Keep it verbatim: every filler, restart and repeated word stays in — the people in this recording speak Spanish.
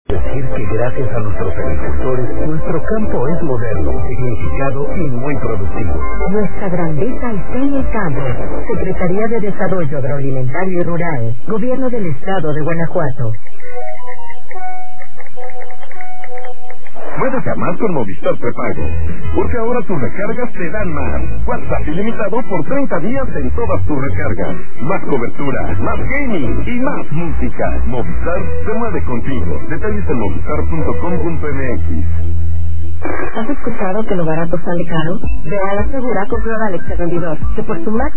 Decir que gracias a nuestros agricultores, nuestro campo es moderno, significado y muy productivo. Nuestra grandeza está en el campo. Secretaría de Desarrollo Agroalimentario y Rural, Gobierno del Estado de Guanajuato. Puedes llamar con Movistar Prepago, porque ahora tus recargas te dan más. WhatsApp ilimitado por treinta días en todas tus recargas. Más cobertura, más gaming y más música. Movistar se mueve contigo. Detalles en movistar punto com punto m x. ¿Has escuchado que lo barato sale caro? Ve a la Segura, comprueba al ex vendidor, que por su máximo